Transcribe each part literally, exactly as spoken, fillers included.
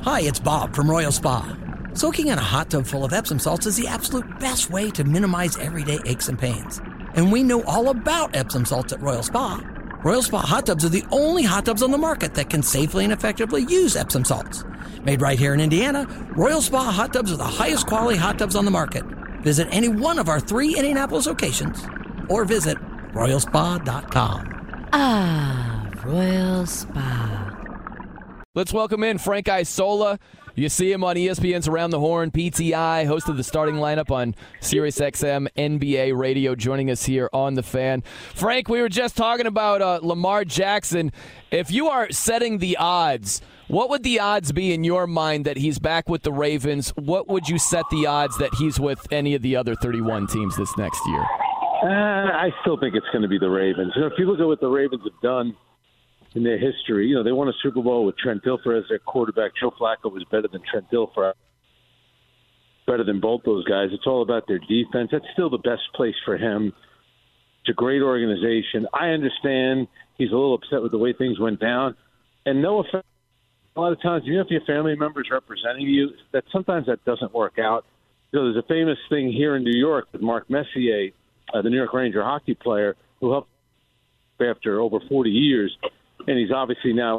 Hi, it's Bob from Royal Spa. Soaking in a hot tub full of Epsom salts is the absolute best way to minimize everyday aches and pains. And we know all about Epsom salts at Royal Spa. Royal Spa hot tubs are the only hot tubs on the market that can safely and effectively use Epsom salts. Made right here in Indiana, Royal Spa hot tubs are the highest quality hot tubs on the market. Visit any one of our three Indianapolis locations or visit royal spa dot com. Ah, Royal Spa. Let's welcome in Frank Isola. You see him on E S P N's Around the Horn, P T I, host of the starting lineup on Sirius X M N B A Radio, joining us here on The Fan. Frank, we were just talking about uh, Lamar Jackson. If you are setting the odds, what would the odds be in your mind that he's back with the Ravens? What would you set the odds that he's with any of the other thirty-one teams this next year? Uh, I still think it's going to be the Ravens. You know, if you look at what the Ravens have done in their history, you know, they won a Super Bowl with Trent Dilfer as their quarterback. Joe Flacco was better than Trent Dilfer, better than both those guys. It's all about their defense. That's still the best place for him. It's a great organization. I understand he's a little upset with the way things went down. And no offense, a lot of times, you know, if your family members representing you, that sometimes that doesn't work out. You know, there's a famous thing here in New York with Mark Messier, uh, the New York Ranger hockey player, who helped after over forty years. And he's obviously now,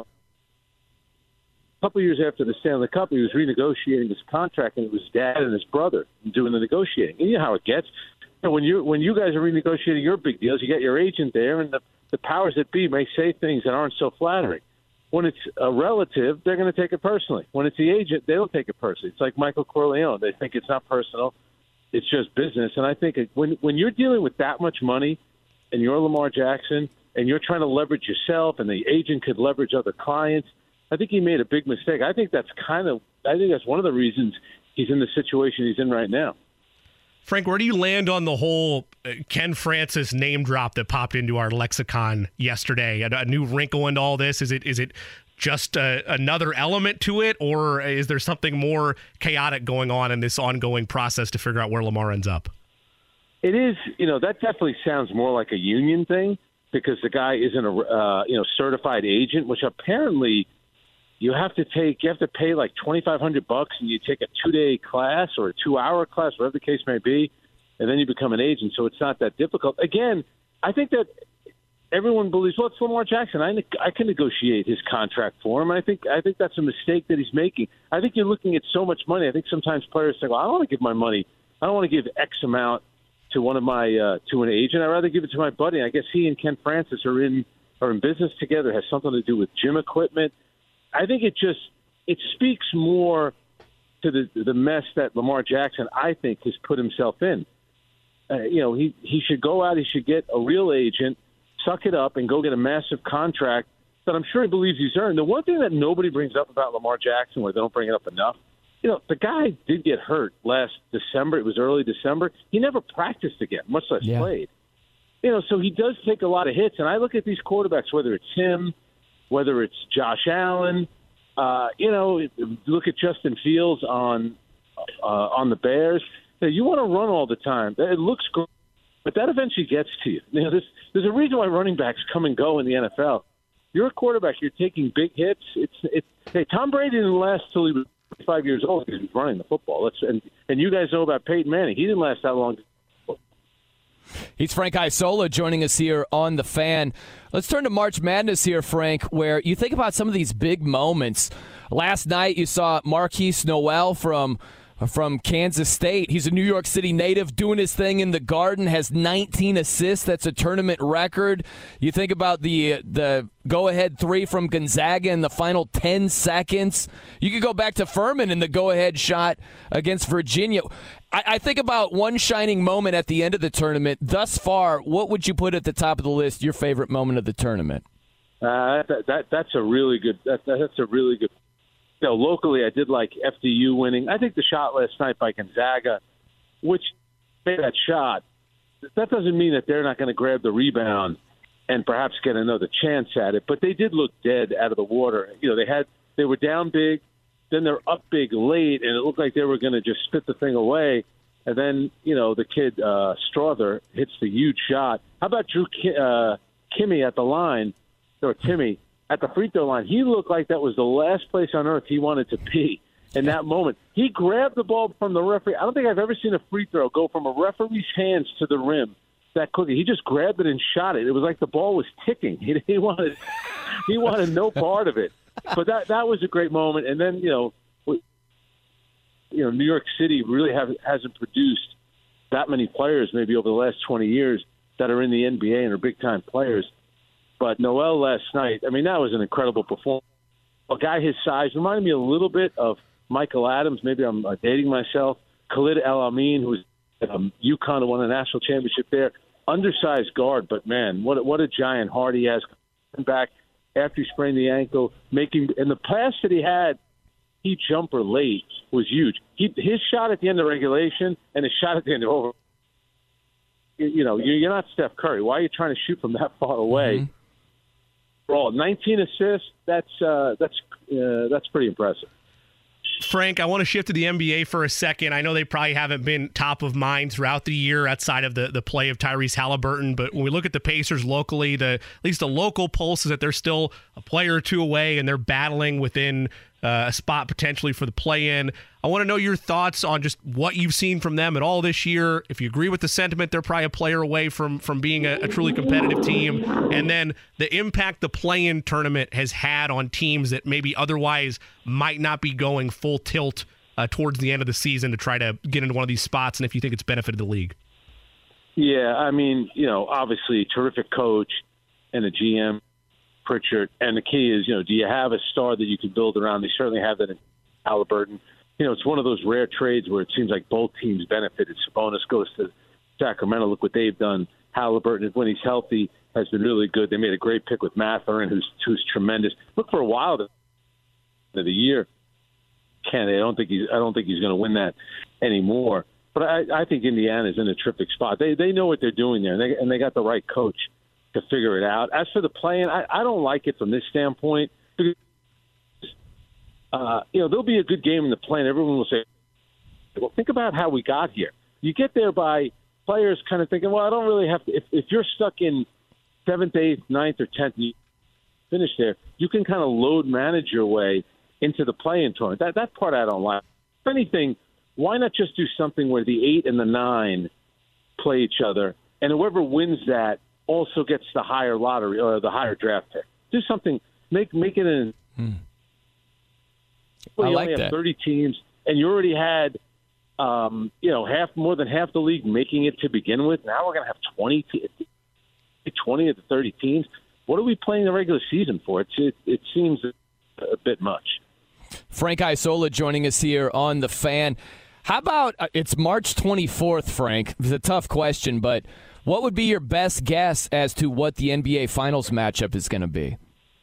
a couple of years after the Stanley Cup, he was renegotiating his contract, and it was dad and his brother doing the negotiating. And you know how it gets. You know, when you when you guys are renegotiating your big deals, you get your agent there, and the, the powers that be may say things that aren't so flattering. When it's a relative, they're going to take it personally. When it's the agent, they don't take it personally. It's like Michael Corleone. They think it's not personal. It's just business. And I think when when you're dealing with that much money and you're Lamar Jackson and you're trying to leverage yourself and the agent could leverage other clients, I think he made a big mistake. I think that's kind of – I think that's one of the reasons he's in the situation he's in right now. Frank, where do you land on the whole Ken Francis name drop that popped into our lexicon yesterday? A, a new wrinkle into all this? Is it is it just a, another element to it, or is there something more chaotic going on in this ongoing process to figure out where Lamar ends up? It is, you know, that definitely sounds more like a union thing because the guy isn't a uh, you know certified agent, which apparently you have to take. You have to pay like twenty-five hundred bucks, and you take a two-day class or a two-hour class, whatever the case may be, and then you become an agent. So it's not that difficult. Again, I think that everyone believes, well, it's Lamar Jackson. I I can negotiate his contract for him. I think I think that's a mistake that he's making. I think you're looking at so much money. I think sometimes players say, well, I don't want to give my money. I don't want to give X amount to one of my uh, to an agent. I'd rather give it to my buddy. I guess he and Ken Francis are in are in business together. It has something to do with gym equipment. I think it just it speaks more to the the mess that Lamar Jackson, I think, has put himself in. Uh, you know, he, he should go out, he should get a real agent, suck it up, and go get a massive contract that I'm sure he believes he's earned. The one thing that nobody brings up about Lamar Jackson, where they don't bring it up enough, you know, the guy did get hurt last December. It was early December. He never practiced again, much less yeah. played. You know, so he does take a lot of hits. And I look at these quarterbacks, whether it's him, whether it's Josh Allen, uh, you know, look at Justin Fields on uh, on the Bears. You, know, you want to run all the time. It looks great, but that eventually gets to you. You know, there's, there's a reason why running backs come and go in the N F L. You're a quarterback. You're taking big hits. It's it's. Hey, Tom Brady didn't last till he was five years old because he was running the football. That's, and and you guys know about Peyton Manning. He didn't last that long. He's Frank Isola joining us here on The Fan. Let's turn to March Madness here, Frank, where you think about some of these big moments. Last night you saw Marquise Noel from from Kansas State. He's a New York City native doing his thing in the Garden, has nineteen assists. That's a tournament record. You think about the the go-ahead three from Gonzaga in the final ten seconds. You could go back to Furman in the go-ahead shot against Virginia. I, I think about one shining moment at the end of the tournament. Thus far, what would you put at the top of the list, your favorite moment of the tournament? Uh, that, that That's a really good that, that's a really good You know, locally, I did like F D U winning. I think the shot last night by Gonzaga, which made that shot, that doesn't mean that they're not going to grab the rebound and perhaps get another chance at it. But they did look dead out of the water. You know, they had they were down big, then they're up big late, and it looked like they were going to just spit the thing away. And then, you know, the kid uh, Strother hits the huge shot. How about Drew Ki- uh, Kimmy at the line, or Timmy? at the free throw line, he looked like that was the last place on earth he wanted to be in that moment. He grabbed the ball from the referee. I don't think I've ever seen a free throw go from a referee's hands to the rim that quickly. He just grabbed it and shot it. It was like the ball was ticking. He, he wanted he wanted no part of it. But that that was a great moment. And then, you know, you know, New York City really have, hasn't produced that many players maybe over the last twenty years that are in the N B A and are big-time players. But Noel last night, I mean, that was an incredible performance. A guy his size reminded me a little bit of Michael Adams. Maybe I'm uh, dating myself. Khalid El-Amin, who was at um, UConn, who won a national championship there. Undersized guard, but, man, what, what a giant heart he has. Coming back after he sprained the ankle, making – and the pass that he had, he jumper late was huge. He, his shot at the end of regulation and his shot at the end of over. You know, you're not Steph Curry. Why are you trying to shoot from that far away? Mm-hmm. For all nineteen assists, that's uh, that's uh, that's pretty impressive. Frank, I want to shift to the N B A for a second. I know they probably haven't been top of mind throughout the year outside of the, the play of Tyrese Halliburton, but when we look at the Pacers locally, the at least the local pulse is that they're still a player or two away and they're battling within uh, a spot potentially for the play-in. I want to know your thoughts on just what you've seen from them at all this year. If you agree with the sentiment, they're probably a player away from, from being a, a truly competitive team. And then the impact the play-in tournament has had on teams that maybe otherwise might not be going full tilt uh, towards the end of the season to try to get into one of these spots, and if you think it's benefited the league. Yeah, I mean, you know, obviously terrific coach and a G M, Pritchard. And the key is, you know, do you have a star that you can build around? They certainly have that in Halliburton. You know, it's one of those rare trades where it seems like both teams benefited. Sabonis goes to Sacramento. Look what they've done. Halliburton, when he's healthy, has been really good. They made a great pick with Mathurin, who's who's tremendous. Look, for a while of the year, Canada. I don't think he's. I don't think he's going to win that anymore. But I, I think Indiana's in a terrific spot. They they know what they're doing there, and they and they got the right coach to figure it out. As for the play-in, I, I don't like it from this standpoint. Because, uh, you know, there'll be a good game in the play-in. Everyone will say, well, think about how we got here. You get there by players kind of thinking, well, I don't really have to. If, if you're stuck in seventh, eighth, ninth, or tenth, you finish there, you can kind of load manage your way into the play-in tournament. That, that part I don't like. If anything, why not just do something where the eight and the nine play each other, and whoever wins that also gets the higher lottery or the higher draft pick? Do something. Make make it an. Hmm. Well, I you like only have that. thirty teams, and you already had, um, you know, half more than half the league making it to begin with. Now we're going to have twenty, twenty of the thirty teams. What are we playing the regular season for? It's, it it seems a bit much. Frank Isola joining us here on The Fan. How about, uh, it's March twenty-fourth, Frank. It's a tough question, but what would be your best guess as to what the N B A Finals matchup is going to be?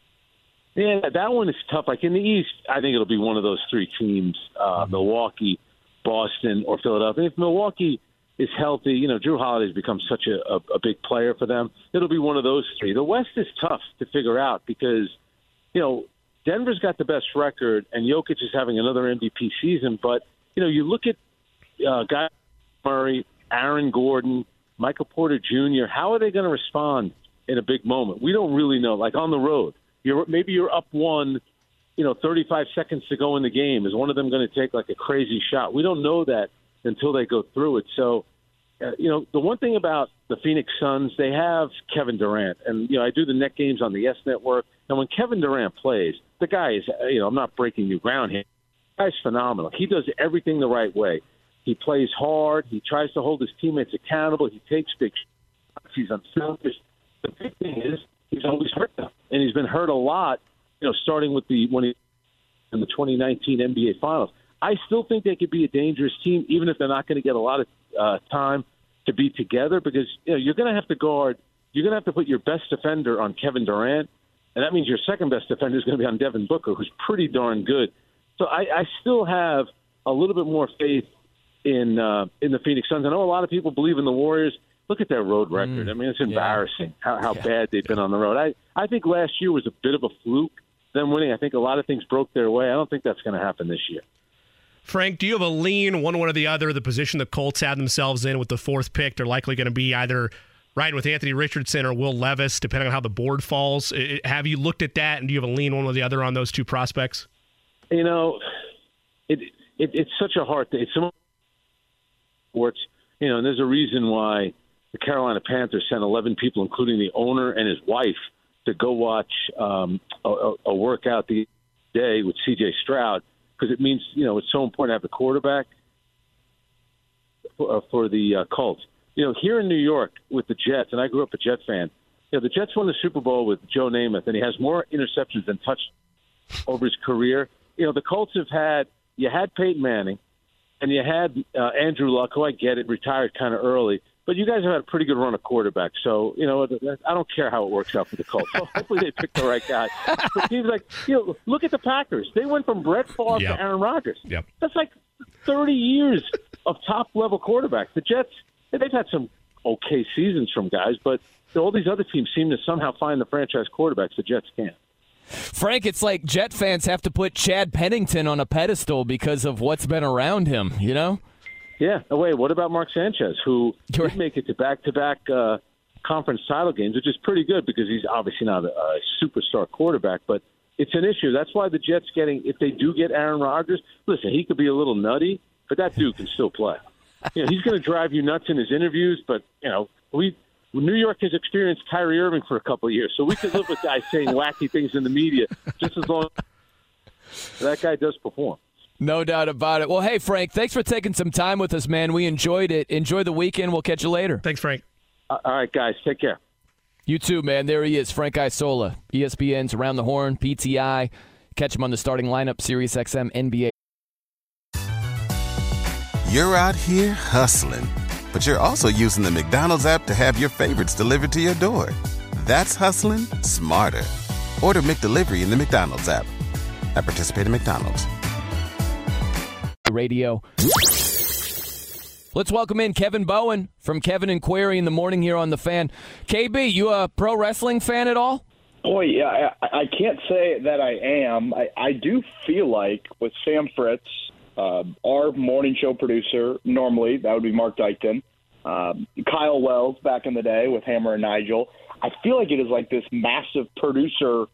Yeah, that one is tough. Like in the East, I think it'll be one of those three teams, uh, Milwaukee, Boston, or Philadelphia. If Milwaukee is healthy, you know, Drew Holiday's become such a, a, a big player for them. It'll be one of those three. The West is tough to figure out because, you know, Denver's got the best record, and Jokic is having another M V P season. But, you know, you look at uh, guys Murray, Aaron Gordon, Michael Porter Junior, how are they going to respond in a big moment? We don't really know. Like on the road, you're maybe you're up one, you know, thirty-five seconds to go in the game. Is one of them going to take like a crazy shot? We don't know that until they go through it. So, uh, you know, the one thing about the Phoenix Suns, they have Kevin Durant. And, you know, I do the net games on the Yes Network. And when Kevin Durant plays, the guy is, you know, I'm not breaking new ground here. The guy's phenomenal. He does everything the right way. He plays hard. He tries to hold his teammates accountable. He takes big shots. He's unselfish. The big thing is he's always hurt them. And he's been hurt a lot, you know, starting with the when he in the twenty nineteen N B A Finals. I still think they could be a dangerous team, even if they're not going to get a lot of uh, time to be together, because you know you're going to have to guard. You're going to have to put your best defender on Kevin Durant, and that means your second best defender is going to be on Devin Booker, who's pretty darn good. So I, I still have a little bit more faith in uh, in the Phoenix Suns. I know a lot of people believe in the Warriors. Look at their road record. Mm, I mean, it's embarrassing yeah. how, how yeah. bad they've been on the road. I, I think last year was a bit of a fluke, them winning. I think a lot of things broke their way. I don't think that's going to happen this year. Frank, do you have a lean one way or the other? The position the Colts have themselves in with the fourth pick, they're likely going to be either riding with Anthony Richardson or Will Levis, depending on how the board falls. It, have you looked at that, and do you have a lean one or the other on those two prospects? You know, it, it it's such a hard thing. It's so sports, you know, and there's a reason why the Carolina Panthers sent eleven people, including the owner and his wife, to go watch um, a, a workout the day with C J Stroud, because it means, you know, it's so important to have the quarterback for, uh, for the uh, Colts. You know, here in New York with the Jets, and I grew up a Jet fan, you know, the Jets won the Super Bowl with Joe Namath, and he has more interceptions than touchdowns over his career. You know, the Colts have had, you had Peyton Manning, and you had uh, Andrew Luck, who I get it, retired kind of early. But you guys have had a pretty good run of quarterback. So, you know, I don't care how it works out for the Colts. So hopefully they pick the right guy. But teams like, you know, look at the Packers. They went from Brett Favre yep. to Aaron Rodgers. Yep. That's like thirty years of top-level quarterbacks. The Jets, they've had some okay seasons from guys, but all these other teams seem to somehow find the franchise quarterbacks. The Jets can't. Frank, it's like Jet fans have to put Chad Pennington on a pedestal because of what's been around him, you know? Yeah. Oh, wait, what about Mark Sanchez, who did make it to back-to-back uh, conference title games, which is pretty good because he's obviously not a, a superstar quarterback, but it's an issue. That's why the Jets getting, if they do get Aaron Rodgers, listen, he could be a little nutty, but that dude can still play. You know, he's going to drive you nuts in his interviews, but, you know, we New York has experienced Kyrie Irving for a couple of years, so we could live with guys saying wacky things in the media just as long as that guy does perform. No doubt about it. Well, hey, Frank, thanks for taking some time with us, man. We enjoyed it. Enjoy the weekend. We'll catch you later. Thanks, Frank. Uh, all right, guys. Take care. You too, man. There he is, Frank Isola, E S P N's Around the Horn, P T I. Catch him on the starting lineup, Sirius X M, N B A. You're out here hustling, but you're also using the McDonald's app to have your favorites delivered to your door. That's hustling smarter. Order McDelivery in the McDonald's app. At participating McDonald's. Radio. Let's welcome in Kevin Bowen from Kevin and Query in the morning here on The Fan. K B, you a pro wrestling fan at all? Boy, yeah, I, I can't say that I am. I, I do feel like with Sam Fritz, uh, our morning show producer, normally that would be Mark Dykton, um, Kyle Wells back in the day with Hammer and Nigel, I feel like it is like this massive producer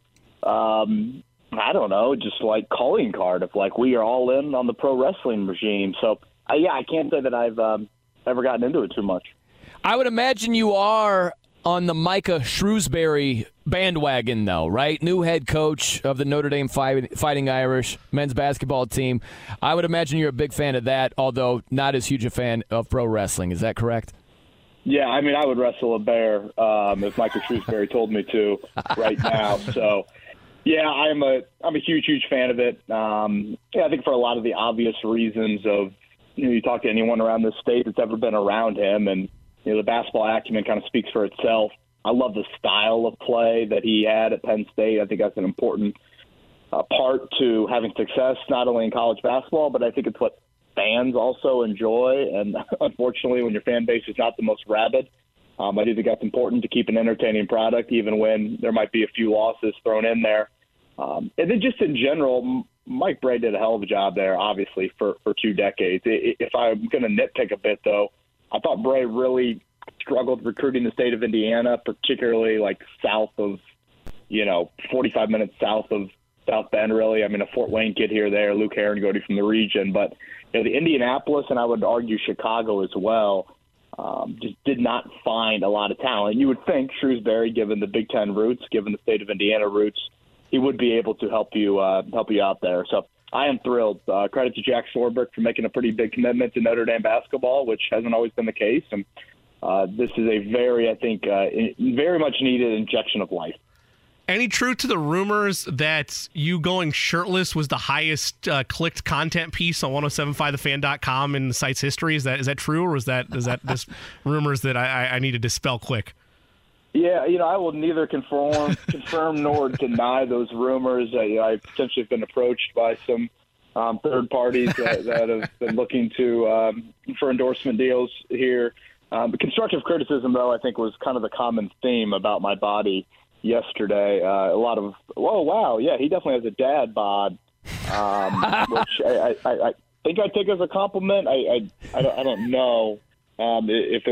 um I don't know, just like calling card of like we are all in on the pro wrestling regime. So, uh, yeah, I can't say that I've um, ever gotten into it too much. I would imagine you are on the Micah Shrewsbury bandwagon, though, right? New head coach of the Notre Dame Fighting Irish men's basketball team. I would imagine you're a big fan of that, although not as huge a fan of pro wrestling. Is that correct? Yeah, I mean, I would wrestle a bear um, if Micah Shrewsbury told me to right now. So. Yeah, I'm a I'm a huge huge fan of it. Um, yeah, I think for a lot of the obvious reasons of you know you talk to anyone around this state that's ever been around him, and you know the basketball acumen kind of speaks for itself. I love the style of play that he had at Penn State. I think that's an important uh, part to having success, not only in college basketball, but I think it's what fans also enjoy. And unfortunately, when your fan base is not the most rabid. Um, I do think that's important to keep an entertaining product, even when there might be a few losses thrown in there. Um, and then just in general, Mike Bray did a hell of a job there, obviously, for, for two decades. If I'm going to nitpick a bit, though, I thought Bray really struggled recruiting the state of Indiana, particularly like south of, you know, forty-five minutes south of South Bend, really. I mean, a Fort Wayne kid here or there, Luke Herringody from the region. But, you know, the Indianapolis, and I would argue Chicago as well, Um, just did not find a lot of talent. You would think Shrewsbury, given the Big Ten roots, given the state of Indiana roots, he would be able to help you uh, help you out there. So I am thrilled. Uh, credit to Jack Swarbrick for making a pretty big commitment to Notre Dame basketball, which hasn't always been the case. And uh, this is a very, I think, uh, very much needed injection of life. Any truth to the rumors that you going shirtless was the highest uh, clicked content piece on ten seventy-five the fan dot com in the site's history? Is that is that true, or is that is that just rumors that I, I need to dispel quick? Yeah, you know, I will neither confirm confirm nor deny those rumors. Uh, you know, I potentially have been approached by some um, third parties that, that have been looking to um, for endorsement deals here. Um, constructive criticism, though, I think was kind of the common theme about my body yesterday. Uh, a lot of, whoa, wow, yeah, he definitely has a dad bod, um, which I, I, I think I take as a compliment. I, I, I, don't, I don't know um, if it was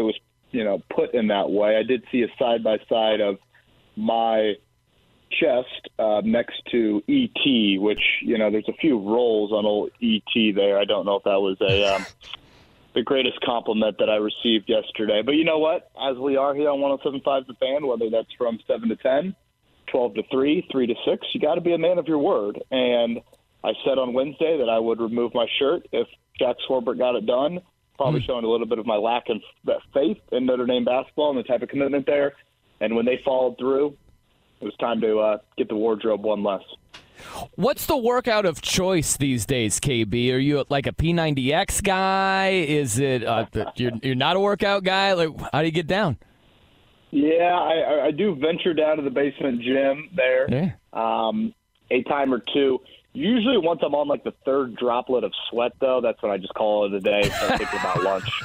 you know, put in that way. I did see a side by side of my chest uh, next to E T, which, you know, there's a few rolls on old E T there. I don't know if that was a um, the greatest compliment that I received yesterday. But you know what? As we are here on one oh seven point five The Fan, whether that's from seven to ten, twelve to three, three to six, you got to be a man of your word. And I said on Wednesday that I would remove my shirt if Jack Swarbrick got it done, probably mm. showing a little bit of my lack of faith in Notre Dame basketball and the type of commitment there. And when they followed through, it was time to uh, get the wardrobe one less. What's the workout of choice these days, K B? Are you like a P ninety X guy? Is it uh, the, you're you're not a workout guy? Like, how do you get down? Yeah, I, I do venture down to the basement gym there, yeah. um, a time or two. Usually, once I'm on like the third droplet of sweat, though, that's when I just call it a day. Start thinking about lunch.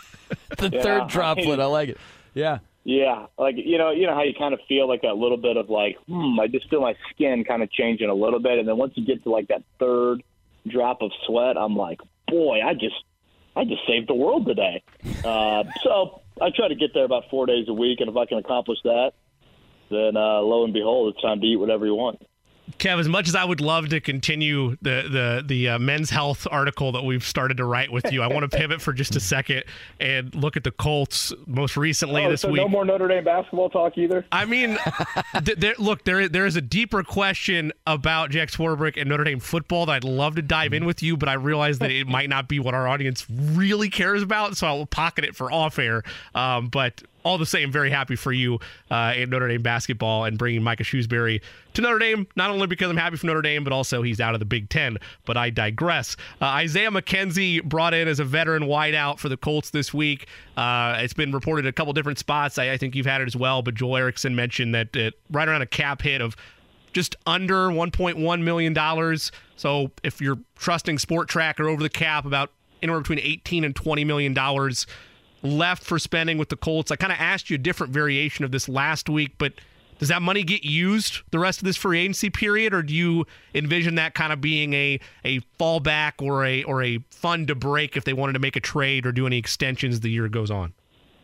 the yeah, third droplet, I, mean, I like it. Yeah. Yeah, like, you know, you know how you kind of feel like that little bit of like, hmm, I just feel my skin kind of changing a little bit. And then once you get to like that third drop of sweat, I'm like, boy, I just I just saved the world today. Uh, so I try to get there about four days a week. And if I can accomplish that, then uh, lo and behold, it's time to eat whatever you want. Kev, as much as I would love to continue the the the uh, men's health article that we've started to write with you, I want to pivot for just a second and look at the Colts most recently oh, this so week. No more Notre Dame basketball talk either? I mean, th- there, look, there there is a deeper question about Jack Swarbrick and Notre Dame football that I'd love to dive in with you, but I realize that it might not be what our audience really cares about, so I'll pocket it for off air. Um, but all the same, very happy for you uh, in Notre Dame basketball and bringing Micah Shrewsbury to Notre Dame, not only because I'm happy for Notre Dame, but also he's out of the Big Ten. But I digress. Uh, Isaiah McKenzie brought in as a veteran wideout for the Colts this week. Uh, it's been reported a couple different spots. I, I think you've had it as well, but Joel Erickson mentioned that it, right around a cap hit of just under one point one million dollars. So if you're trusting Sport Tracker over the cap, about anywhere between eighteen and twenty million dollars left for spending with the Colts. I kind of asked you a different variation of this last week, but does that money get used the rest of this free agency period, or do you envision that kind of being a a fallback or a or a fund to break if they wanted to make a trade or do any extensions as the year goes on?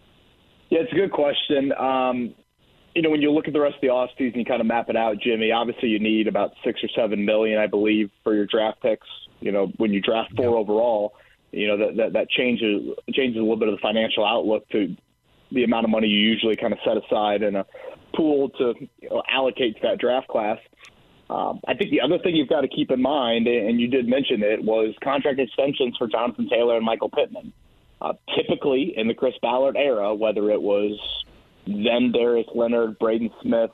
Yeah, it's a good question. Um, you know, when you look at the rest of the offseason, you kind of map it out, Jimmy. Obviously, you need about six or seven million, I believe, for your draft picks. You know, when you draft four yeah. overall. You know, that, that that changes changes a little bit of the financial outlook to the amount of money you usually kind of set aside in a pool to you know, allocate to that draft class. Um, I think the other thing you've got to keep in mind, and you did mention it, was contract extensions for Jonathan Taylor and Michael Pittman. Uh, typically, in the Chris Ballard era, whether it was then Darius Leonard, Braden Smith,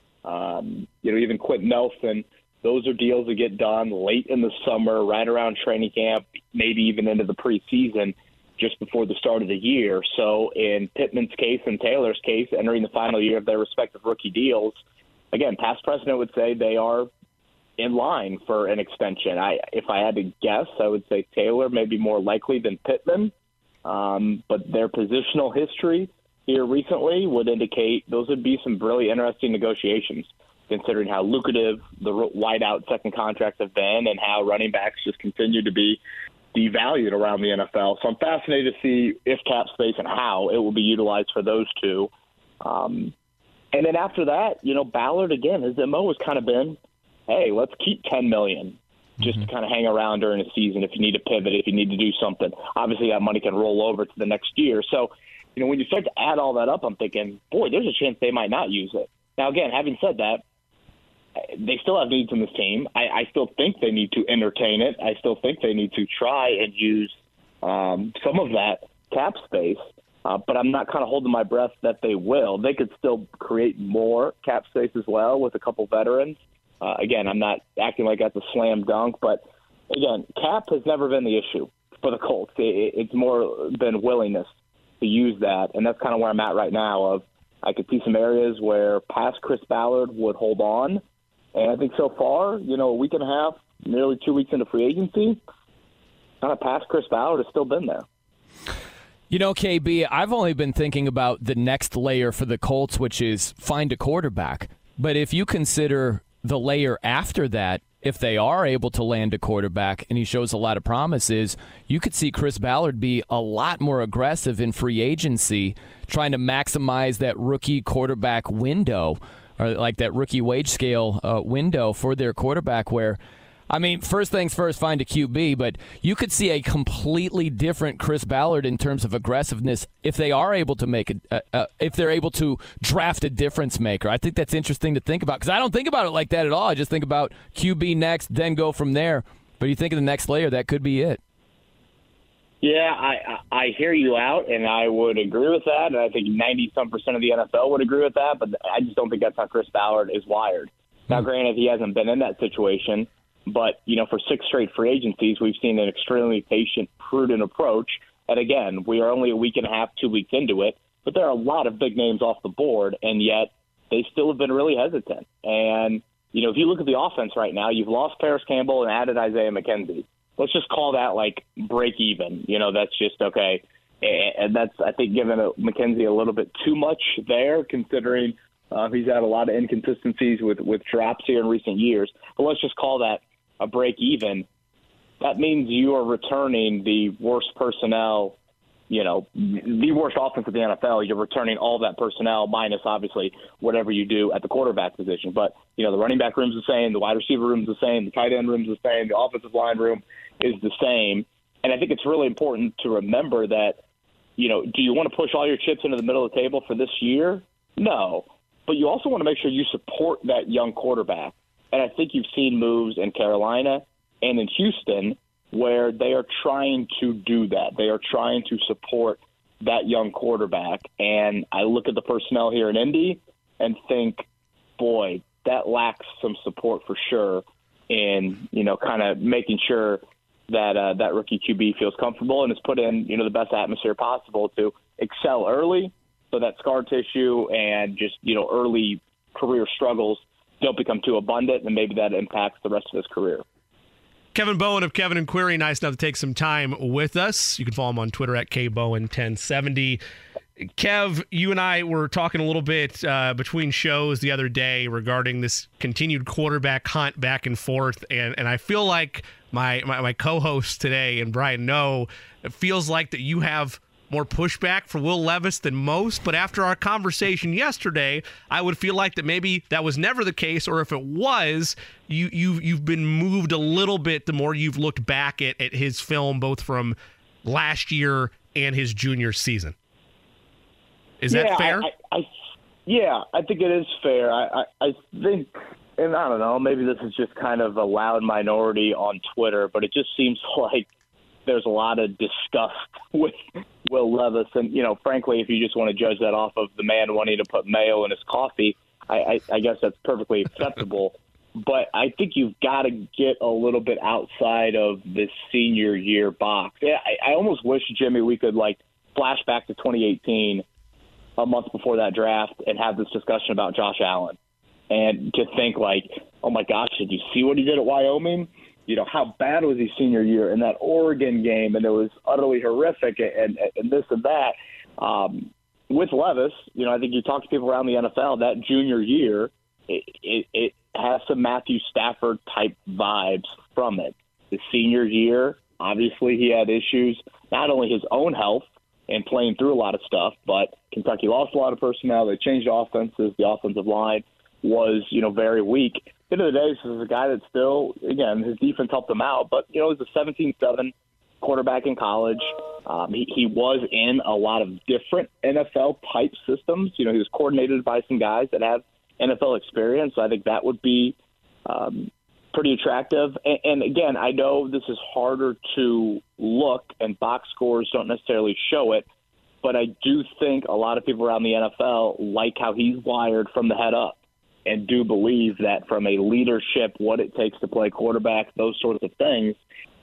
um, you know, even Quentin Nelson, those are deals that get done late in the summer, right around training camp, maybe even into the preseason, just before the start of the year. So in Pittman's case and Taylor's case, entering the final year of their respective rookie deals, again, past precedent would say they are in line for an extension. I, if I had to guess, I would say Taylor may be more likely than Pittman, um, but their positional history here recently would indicate those would be some really interesting negotiations, considering how lucrative the wideout second contracts have been and how running backs just continue to be devalued around the N F L. So I'm fascinated to see if cap space and how it will be utilized for those two. Um, and then after that, you know, Ballard, again, his M O has kind of been, hey, let's keep ten million dollars just mm-hmm. to kind of hang around during the season if you need to pivot, if you need to do something. Obviously, that money can roll over to the next year. So, you know, when you start to add all that up, I'm thinking, boy, there's a chance they might not use it. Now, again, having said that, they still have needs in this team. I, I still think they need to entertain it. I still think they need to try and use um, some of that cap space. Uh, but I'm not kind of holding my breath that they will. They could still create more cap space as well with a couple veterans. Uh, again, I'm not acting like that's a slam dunk. But, again, cap has never been the issue for the Colts. It, it's more been willingness to use that. And that's kind of where I'm at right now. Of I could see some areas where past Chris Ballard would hold on. And I think so far, you know, a week and a half, nearly two weeks into free agency, kind of past Chris Ballard has still been there. You know, K B, I've only been thinking about the next layer for the Colts, which is find a quarterback. But if you consider the layer after that, if they are able to land a quarterback and he shows a lot of promise, is you could see Chris Ballard be a lot more aggressive in free agency, trying to maximize that rookie quarterback window, or like that rookie wage scale uh, window for their quarterback where, I mean, first things first, find a Q B, but you could see a completely different Chris Ballard in terms of aggressiveness if they are able to make a, a, a if they're able to draft a difference maker. I think that's interesting to think about because I don't think about it like that at all. I just think about Q B next, then go from there. But you think of the next layer, that could be it. Yeah, I I hear you out, and I would agree with that, and I think ninety-some percent of the N F L would agree with that, but I just don't think that's how Chris Ballard is wired. Now, granted, he hasn't been in that situation. But, you know, for six straight free agencies, we've seen an extremely patient, prudent approach. And again, we are only a week and a half, two weeks into it. But there are a lot of big names off the board, and yet they still have been really hesitant. And, you know, if you look at the offense right now, you've lost Paris Campbell and added Isaiah McKenzie. Let's just call that like break even. You know, that's just okay. And that's, I think, giving McKenzie a little bit too much there, considering uh, he's had a lot of inconsistencies with, with drops here in recent years. But let's just call that a break even. That means you are returning the worst personnel, you know, the worst offense of the N F L. You're returning all that personnel minus, obviously, whatever you do at the quarterback position. But, you know, the running back room's the same, the wide receiver room's the same, the tight end room's the same, the offensive line room is the same. And I think it's really important to remember that, you know, do you want to push all your chips into the middle of the table for this year? No. But you also want to make sure you support that young quarterback. And I think you've seen moves in Carolina and in Houston where they are trying to do that. They are trying to support that young quarterback. And I look at the personnel here in Indy and think, boy, that lacks some support for sure in, you know, kind of making sure that uh, that rookie Q B feels comfortable and is put in, you know, the best atmosphere possible to excel early so that scar tissue and just, you know, early career struggles don't become too abundant, and maybe that impacts the rest of his career. Kevin Bowen of Kevin and Query, nice enough to take some time with us. You can follow him on Twitter at K Bowen ten seventy. Kev, you and I were talking a little bit uh, between shows the other day regarding this continued quarterback hunt back and forth, and, and I feel like my, my, my co-host today, and Brian Noe, it feels like that you have more pushback for Will Levis than most, but after our conversation yesterday, I would feel like that maybe that was never the case, or if it was, you, you, you've been moved a little bit the more you've looked back at, at his film, both from last year and his junior season. Is yeah, that fair? I, I, I, yeah, I think it is fair. I, I, I think, and I don't know, maybe this is just kind of a loud minority on Twitter, but it just seems like there's a lot of disgust with Will Levis. And, you know, frankly, if you just want to judge that off of the man wanting to put mayo in his coffee, I, I, I guess that's perfectly acceptable. But I think you've got to get a little bit outside of this senior year box. Yeah, I, I almost wish, Jimmy, we could, like, flash back to twenty eighteen, a month before that draft, and have this discussion about Josh Allen. And to think, like, oh, my gosh, did you see what he did at Wyoming? You know, how bad was his senior year in that Oregon game? And it was utterly horrific and, and this and that. Um, with Levis, you know, I think you talk to people around the N F L, that junior year, it, it, it has some Matthew Stafford-type vibes from it. The senior year, obviously he had issues, not only his own health and playing through a lot of stuff, but Kentucky lost a lot of personnel. They changed offenses. The offensive line was, you know, very weak. At the end of the day, this is a guy that still, again, his defense helped him out, but, you know, he's a seventeen seven quarterback in college. Um, he, he was in a lot of different N F L-type systems. You know, he was coordinated by some guys that have N F L experience. So I think that would be um, pretty attractive. And, and, again, I know this is harder to look, and box scores don't necessarily show it, but I do think a lot of people around the N F L like how he's wired from the head up, and do believe that from a leadership, what it takes to play quarterback, those sorts of things,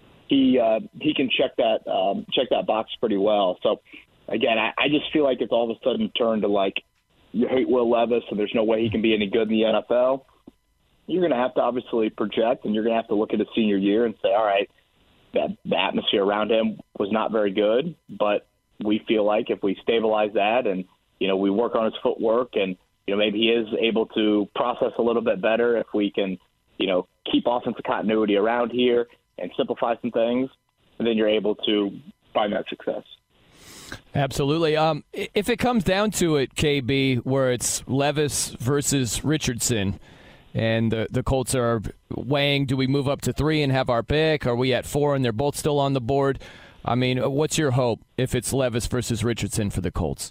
he uh, he can check that um, check that box pretty well. So, again, I, I just feel like it's all of a sudden turned to, like, you hate Will Levis, so there's no way he can be any good in the N F L. You're going to have to obviously project, and you're going to have to look at his senior year and say, all right, that the atmosphere around him was not very good, but we feel like if we stabilize that and, you know, we work on his footwork and, you know, maybe he is able to process a little bit better if we can, you know, keep offensive continuity around here and simplify some things, and then you're able to find that success. Absolutely. Um, if it comes down to it, K B, where it's Levis versus Richardson, and the, the Colts are weighing, do we move up to three and have our pick? Are we at four and they're both still on the board? I mean, what's your hope if it's Levis versus Richardson for the Colts?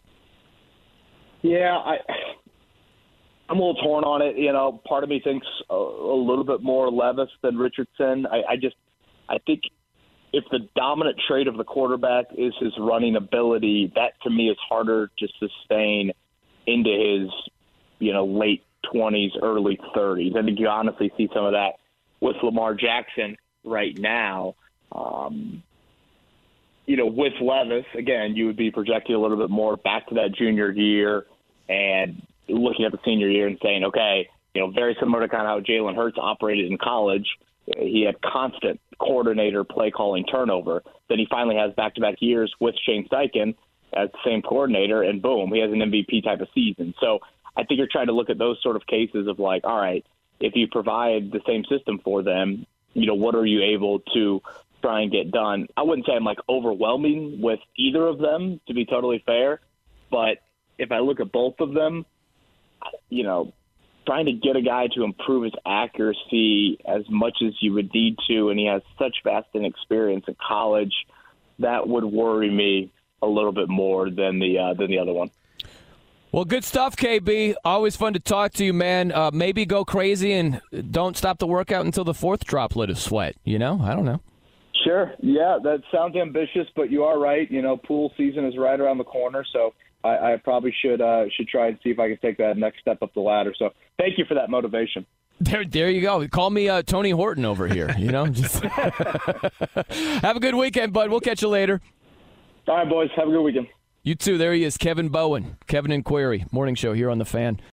Yeah, I, I'm a little torn on it. You know, part of me thinks a, a little bit more Levis than Richardson. I, I just, I think if the dominant trait of the quarterback is his running ability, that to me is harder to sustain into his, you know, late twenties, early thirties. I think you honestly see some of that with Lamar Jackson right now. Um, you know, with Levis, again, you would be projecting a little bit more back to that junior year and looking at the senior year and saying, okay, you know, very similar to kind of how Jalen Hurts operated in college. He had constant coordinator play calling turnover. Then he finally has back-to-back years with Shane Steichen as the same coordinator, and boom, he has an M V P type of season. So I think you're trying to look at those sort of cases of like, all right, if you provide the same system for them, you know, what are you able to try and get done? I wouldn't say I'm like overwhelming with either of them, to be totally fair, but if I look at both of them, you know, trying to get a guy to improve his accuracy as much as you would need to, and he has such vast inexperience in college, that would worry me a little bit more than the uh, than the other one. Well, good stuff, K B. Always fun to talk to you, man. Uh, maybe go crazy and don't stop the workout until the fourth droplet of sweat. You know, I don't know. Sure. Yeah, that sounds ambitious, but you are right. You know, pool season is right around the corner, so I, I probably should uh, should try and see if I can take that next step up the ladder. So thank you for that motivation. There, there you go. Call me uh, Tony Horton over here. You know, just have a good weekend, bud. We'll catch you later. All right, boys. Have a good weekend. You too. There he is, Kevin Bowen, Kevin and Query, morning show here on The Fan.